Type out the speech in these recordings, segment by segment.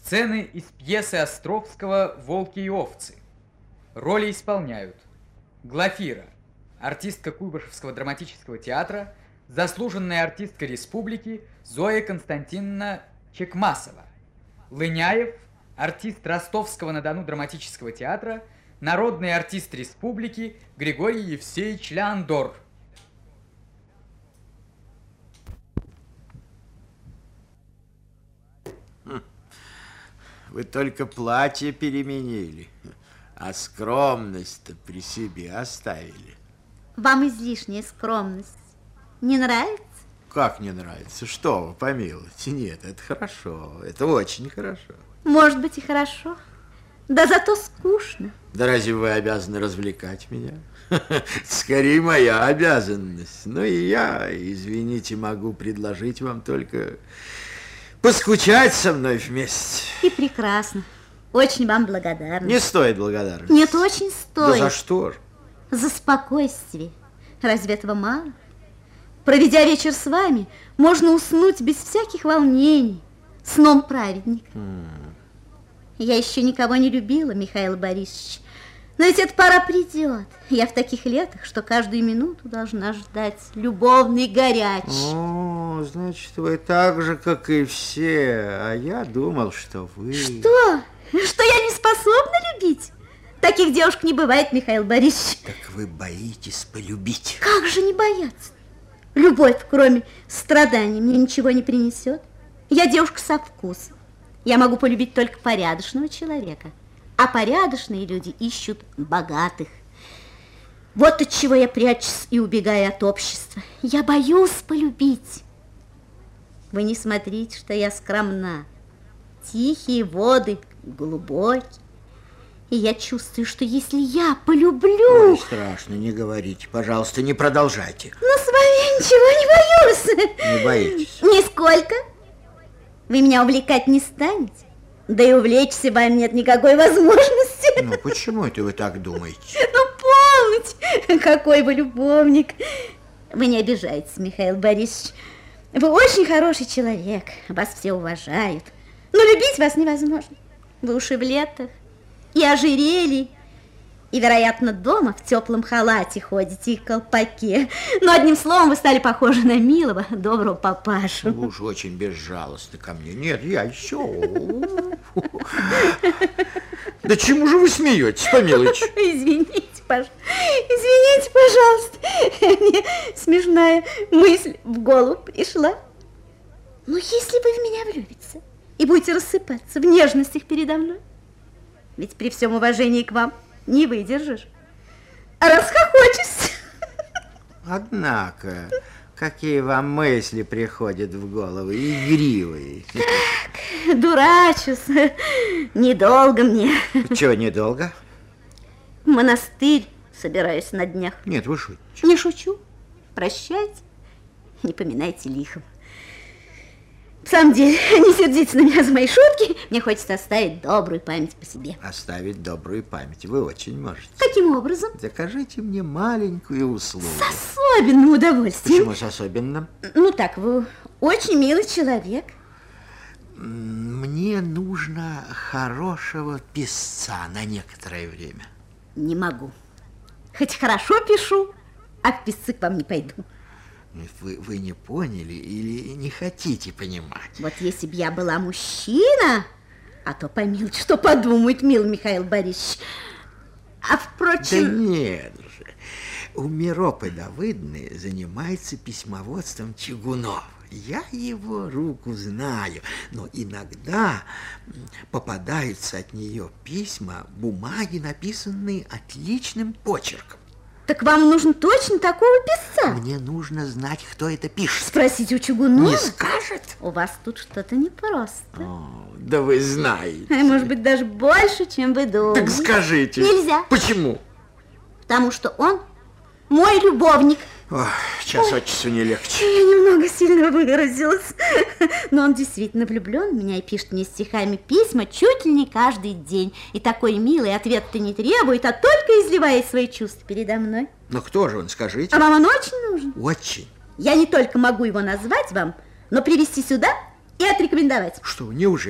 Сцены из пьесы Островского «Волки и овцы». Роли исполняют Глафира, артистка Куйбышевского драматического театра, заслуженная артистка республики Зоя Константиновна Чекмасова, Лыняев, артист Ростовского-на-Дону драматического театра, народный артист республики Григорий Евсеевич Леандор. Вы только платье переменили, а скромность-то при себе оставили. Вам излишняя скромность не нравится? Как не нравится? Что вы, помилуйте? Нет, это хорошо, это очень хорошо. Может быть и хорошо, да зато скучно. Да разве вы обязаны развлекать меня? Скорее моя обязанность. Ну и я, извините, могу предложить вам только поскучать со мной вместе. И прекрасно. Очень вам благодарна. Не стоит благодарности. Нет, очень стоит. Да за что же? За спокойствие. Разве этого мало? Проведя вечер с вами, можно уснуть без всяких волнений, сном праведника. Я еще никого не любила, Михаил Борисович. Но ведь эта пора придет. Я в таких летах, что каждую минуту должна ждать любовной горячей. О, значит, вы так же, как и все. А я думал, что вы... Что? Что я не способна любить? Таких девушек не бывает, Михаил Борисович. Так вы боитесь полюбить. Как же не бояться? Любовь, кроме страданий, мне ничего не принесет. Я девушка со вкусом. Я могу полюбить только порядочного человека. А порядочные люди ищут богатых. Вот от чего я прячусь и убегаю от общества. Я боюсь полюбить. Вы не смотрите, что я скромна. Тихие воды, глубокие. И я чувствую, что если я полюблю... Ой, страшно, не говорите. Пожалуйста, не продолжайте. Но с вами я ничего не боюсь. Не боитесь? Нисколько. Вы меня увлекать не станете. Да и увлечься вами нет никакой возможности. Ну, почему это вы так думаете? Ну, полноте, какой вы любовник. Вы не обижайтесь, Михаил Борисович. Вы очень хороший человек, вас все уважают. Но любить вас невозможно. Вы уж и в летах, и ожерелье, и, вероятно, дома в теплом халате ходите и колпаке. Но, одним словом, вы стали похожи на милого, доброго папашу. Вы уж очень безжалостны ко мне. Нет, я еще... Да чему же вы смеетесь, помилуйте? Извините, пожалуйста. Мне смешная мысль в голову пришла. Ну, если вы в меня влюбитесь и будете рассыпаться в нежностях передо мной, ведь при всем уважении к вам не выдержишь, а расхохочешься. Однако, какие вам мысли приходят в голову, игривые. Так, дурачусь, недолго мне. Чего недолго? В монастырь собираюсь на днях. Нет, вы шутите. Не шучу. Прощайте, не поминайте лихом. В самом деле, не сердитесь на меня за мои шутки. Мне хочется оставить добрую память по себе. Оставить добрую память вы очень можете. Каким образом? Закажите мне маленькую услугу. С особенным удовольствием. Почему с особенным? Ну так, вы очень милый человек. Мне нужно хорошего писца на некоторое время. Не могу. Хоть хорошо пишу, а в писцы к вам не пойду. Вы не поняли или не хотите понимать? Вот если бы я была мужчина, а то помилуйте, что подумает, милый Михаил Борисович. А впрочем... Да нет же. У Миропы Давыдны занимается письмоводством Чугунов. Я его руку знаю, но иногда попадаются от нее письма, бумаги, написанные отличным почерком. Так вам нужен точно такого писца? Мне нужно знать, кто это пишет. Спросите у Чугунова. Не скажет? У вас тут что-то непросто. О, да вы знаете. Может быть, даже больше, чем вы думаете. Так скажите. Нельзя. Почему? Потому что он мой любовник. Ох, час от часу не легче. Я немного сильно выразилась. Но он действительно влюблен в меня и пишет мне стихами письма чуть ли не каждый день. И такой милый ответ-то не требует, а только изливает свои чувства передо мной. Ну кто же он, скажите? А вам он очень нужен? Очень. Я не только могу его назвать вам, но привести сюда и отрекомендовать. Что, неужели?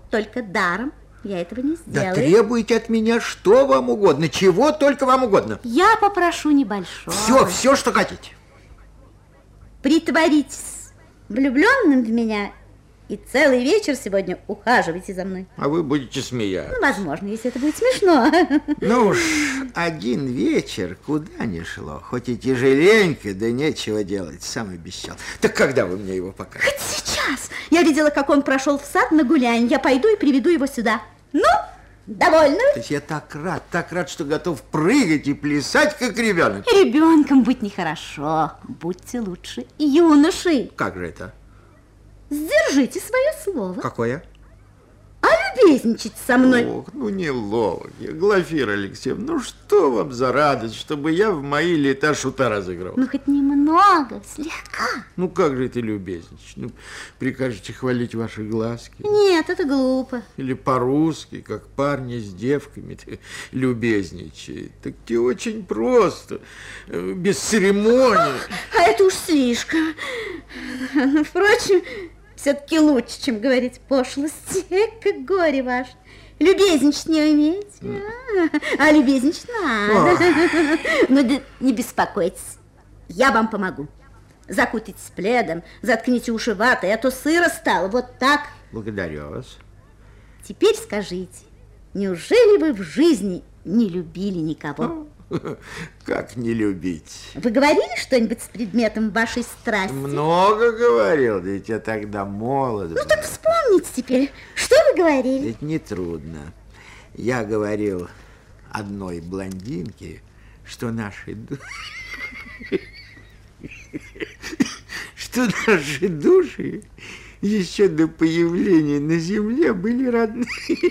только даром я этого не Да сделаю. требуйте от меня что вам угодно, чего только вам угодно. Я попрошу небольшое. Все, что хотите. Притворитесь влюбленным в меня и целый вечер сегодня ухаживайте за мной. А вы будете смеяться. Ну, возможно, если это будет смешно. Ну уж, один вечер куда ни шло. Хоть и тяжеленько, да нечего делать, сам обещал. Так когда вы мне его покажете? Хоть сейчас. Я видела, как он прошел в сад на гулянье. Я пойду и приведу его сюда. Ну, довольны? То есть я так рад, что готов прыгать и плясать, как ребенок. Ребенком быть нехорошо. Будьте лучше юношей. Как же это? Сдержите свое слово. Какое? А любезничать со мной? Ох, ну неловко. Глафира Алексеевна, ну что вам за радость, чтобы я в мои лета шута разыграл? Ну, хоть немного, слегка. Ну как же это любезничать? Ну, прикажете хвалить ваши глазки? Нет, это глупо. Или по-русски, как парни с девками любезничают. Так те очень просто, без церемонии. А это уж слишком. Впрочем, все-таки лучше, чем говорить пошлости. Как горе ваше. Любезничать не умеете? А любезничать надо. Ну, да не беспокойтесь. Я вам помогу. Закутайтесь пледом, заткните уши ватой, а то сыро стало. Вот так. Благодарю вас. Теперь скажите, неужели вы в жизни не любили никого? Как не любить? Вы говорили что-нибудь с предметом вашей страсти? Много говорил, да ведь я тогда молод. Ну так вспомните теперь, что вы говорили? Ведь нетрудно. Я говорил одной блондинке, что наши души еще до появления на земле были родны.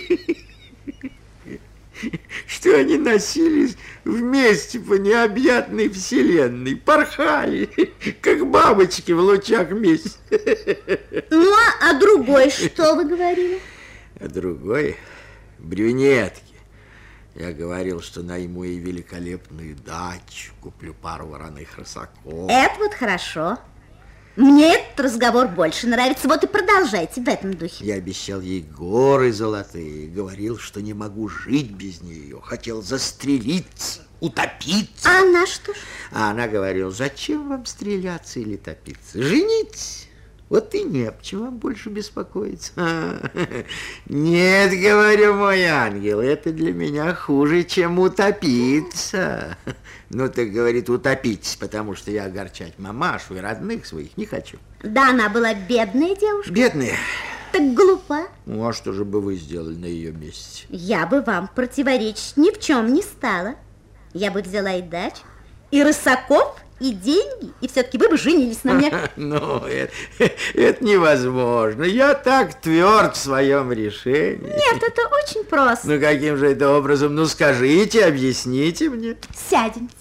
Что они носились вместе по необъятной вселенной, порхали, как бабочки в лучах месяца. Ну, а другой что вы говорили? А другой брюнетки. Я говорил, что найму ей великолепную дачу, куплю пару вороных рысаков. Это вот хорошо. Мне этот разговор больше нравится. Вот и продолжайте в этом духе. Я обещал ей горы золотые, говорил, что не могу жить без нее. Хотел застрелиться, утопиться. А она что ж? А она говорила, зачем вам стреляться или топиться? Женитесь. Вот и не об чем вам больше беспокоиться. Нет, говорю, мой ангел, это для меня хуже, чем утопиться. Ну, так, говорит, утопитесь, потому что я огорчать мамашу и родных своих не хочу. Да, она была бедная девушка. Бедная. Так глупа. Ну, а что же бы вы сделали на ее месте? Я бы вам противоречить ни в чем не стала. Я бы взяла и дачу, и рысаков, и деньги, и все-таки вы бы женились на мне. Ну, это невозможно. Я так тверд в своем решении. Нет, это очень просто. Ну, каким же это образом? Ну, скажите, объясните мне. Сядемте.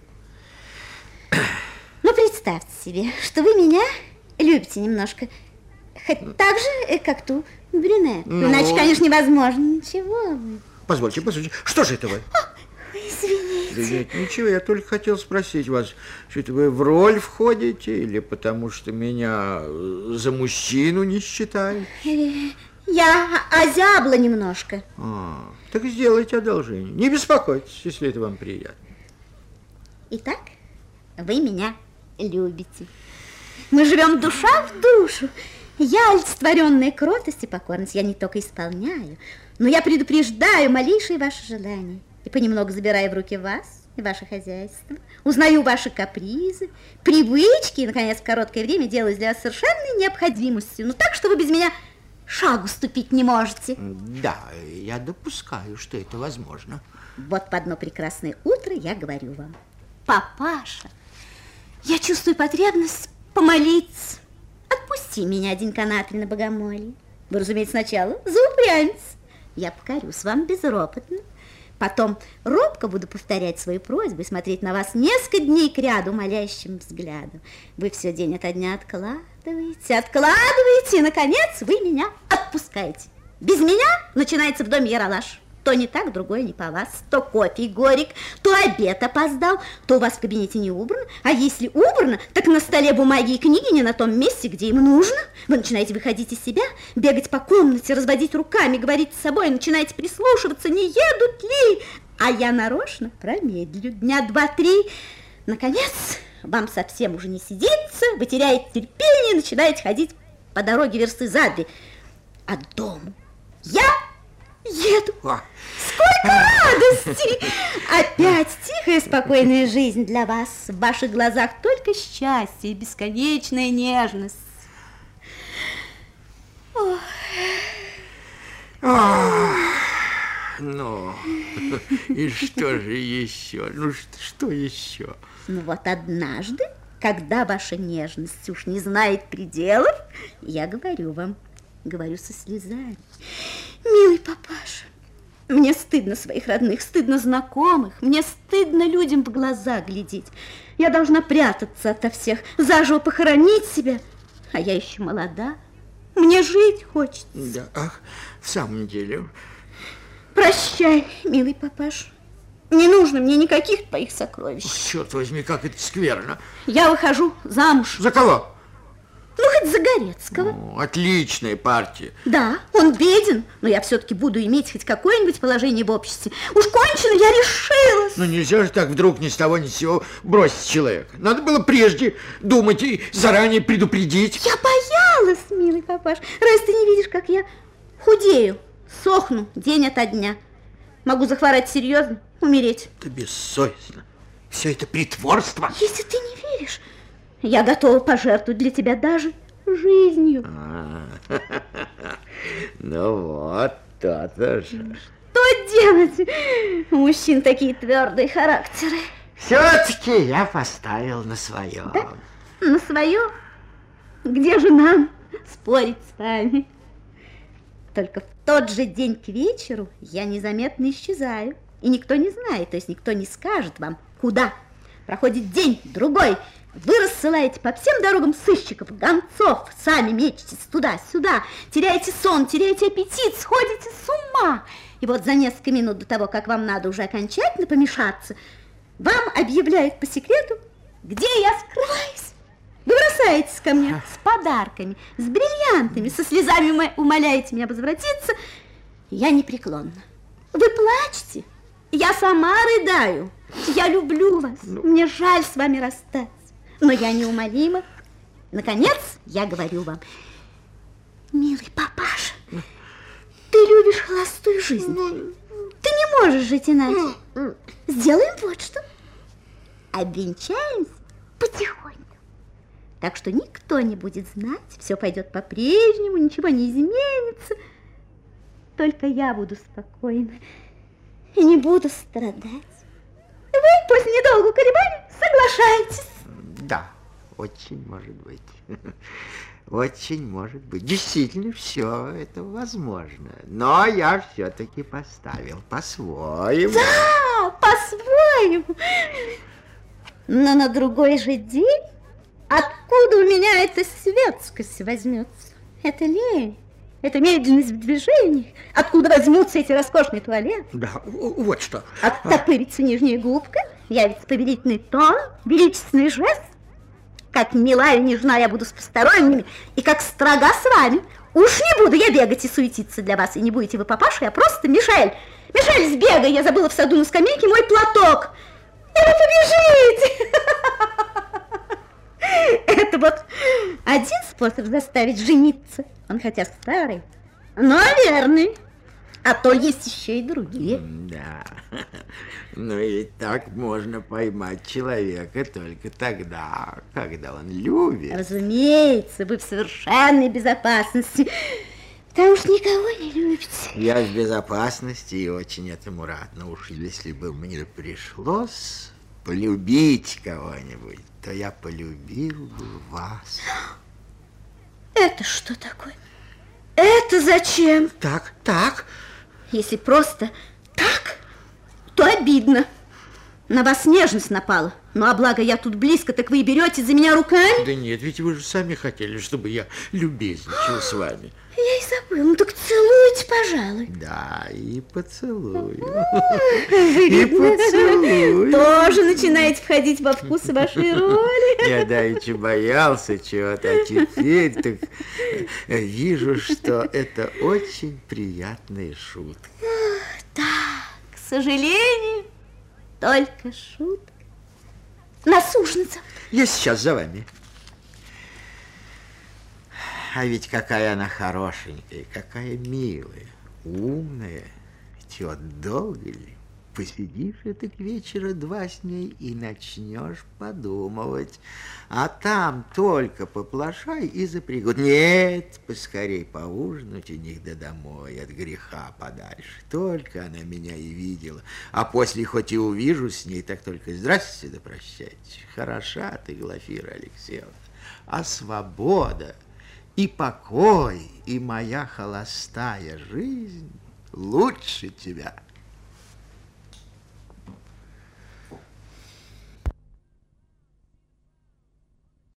Ну, представьте себе, что вы меня любите немножко. Хоть так же, как ту брюнетку. Ну... Иначе, конечно, невозможно. Ничего вы. Позвольте, что же это вы? Извините. Да нет, ничего, я только хотел спросить вас, что это вы в роль входите или потому что меня за мужчину не считаете? Я озябла немножко. Так сделайте одолжение. Не беспокойтесь, если это вам приятно. Итак, вы меня любите. Мы живем душа в душу. Я олицетворенная кротость и покорность. Я не только исполняю, но я предупреждаю малейшие ваши желания. И понемногу забираю в руки вас и ваше хозяйство. Узнаю ваши капризы, привычки. И, наконец, в короткое время делаю для вас совершенной необходимостью. Ну, так, что вы без меня шагу ступить не можете. Да, я допускаю, что это возможно. Вот в одно прекрасное утро я говорю вам: папаша, я чувствую потребность помолиться. Отпусти меня один канатель на богомолье. Вы, разумеется, сначала заупрямитесь. Я покорюсь вам безропотно. Потом робко буду повторять свою просьбу и смотреть на вас несколько дней кряду молящим взглядом. Вы все день ото дня откладываете, и, наконец, вы меня отпускаете. Без меня начинается в доме яролаж. То не так, другое не по вас. То кофе горек, то обед опоздал, то у вас в кабинете не убрано. А если убрано, так на столе бумаги и книги не на том месте, где им нужно. Вы начинаете выходить из себя, бегать по комнате, разводить руками, говорить с собой, начинаете прислушиваться, не едут ли. А я нарочно промедлю. Дня 2-3. Наконец, вам совсем уже не сидится, вы теряете терпение и начинаете ходить по дороге версты за 2. А к дому я еду. Сколько радости! Опять тихая, спокойная жизнь для вас. В ваших глазах только счастье и бесконечная нежность. Ох. Ну, и что же еще? Ну, что еще? Ну вот однажды, когда ваша нежность уж не знает пределов, я говорю вам, говорю со слезами: милый папаша, мне стыдно своих родных, стыдно знакомых, мне стыдно людям в глаза глядеть. Я должна прятаться ото всех, заживо похоронить себя, а я еще молода, мне жить хочется. Да, ах, в самом деле... Прощай, милый папаша. Не нужно мне никаких твоих сокровищ. Черт возьми, как это скверно. Я выхожу замуж. За кого? Ну, хоть за Горецкого. Ну, отличная партия. Да, он беден, но я все-таки буду иметь хоть какое-нибудь положение в обществе. Уж кончено, я решилась. Ну, нельзя же так вдруг ни с того ни с сего бросить человека. Надо было прежде думать и заранее предупредить. Я боялась, милый папаш. Разве ты не видишь, как я худею, сохну день ото дня? Могу захворать серьезно, умереть. Это бессовестно. Все это притворство. Если ты не веришь, я готова пожертвовать для тебя даже жизнью. Ну вот, то-то же. Что делать? У мужчин такие твердые характеры. Все-таки я поставил на свое. Да? На свое? Где же нам спорить с вами? Только в тот же день к вечеру я незаметно исчезаю. И никто не знает, то есть никто не скажет вам, куда. Проходит день, другой. Вы рассылаете по всем дорогам сыщиков, гонцов, сами мечетесь туда-сюда, теряете сон, теряете аппетит, сходите с ума. И вот за несколько минут до того, как вам надо уже окончательно помешаться, вам объявляют по секрету, где я скрываюсь. Вы бросаетесь ко мне с подарками, с бриллиантами, со слезами умоляете меня возвратиться. Я непреклонна. Вы плачете, я сама рыдаю. Я люблю вас, мне жаль с вами расстаться, но я неумолима. Наконец, я говорю вам: милый папаша, ты любишь холостую жизнь, ты не можешь жить иначе. Сделаем вот что, обвенчаемся потихоньку, так что никто не будет знать, все пойдет по-прежнему, ничего не изменится, только я буду спокойна и не буду страдать. Вы после недолгого колебания соглашаетесь. Да, очень может быть. Очень может быть. Действительно, все это возможно. Но я все-таки поставил по-своему. Да, по-своему. Но на другой же день откуда у меня эта светскость возьмется? Это лень. Это медленность в движениях. Откуда возьмутся эти роскошные туалеты? Да, вот что. Оттопырится нижняя губка, явится повелительный тон, величественный жест. Как мила и нежна я буду с посторонними, и как строга с вами. Уж не буду я бегать и суетиться для вас, и не будете вы папаша, я просто Мишель. Мишель, сбегай, я забыла в саду на скамейке мой платок. И вы побежите. Это вот один способ заставить жениться. Он хотя старый, но верный. А то есть еще и другие. Да. Ну и так можно поймать человека только тогда, когда он любит. Разумеется, вы в совершенной безопасности, потому что никого не любите. Я в безопасности и очень этому рад. Но уж если бы мне пришлось полюбить кого-нибудь, то я полюбил бы вас. Это что такое? Это зачем? Так. Если просто так, то обидно. На вас нежность напала. Ну, а благо я тут близко, так вы и берете за меня руками? Да нет, ведь вы же сами хотели, чтобы я любезничал с вами. Я я и забыла. Ну так целуйте, пожалуй. Да, и поцелую. И поцелую. Тоже начинаете входить во вкусы вашей роли. Я давеча боялся чего-то, а теперь так вижу, что это очень приятная шутка. Да, к сожалению, только шутка. Нас ужинаться. Я сейчас за вами. А ведь какая она хорошенькая, какая милая, умная. Ведь вот долго ли посидишь это к вечера два с ней и начнешь подумывать. А там только поплашай и запрягут. Нет, поскорей поужинать у них да домой, от греха подальше. Только она меня и видела. А после хоть и увижу с ней, так только здрасте да прощайте. Хороша ты, Глафира Алексеевна, а свобода и покой, и моя холостая жизнь лучше тебя.